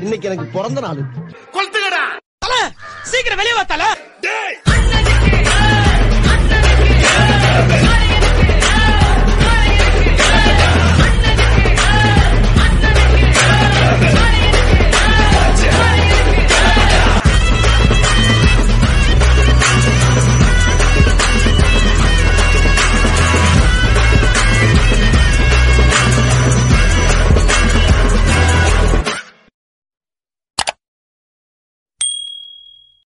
இன்னைக்கு எனக்கு பிறந்த நாள். கொளுத்துங்கடா தல, சீக்கிரம் வெளியே வா தல.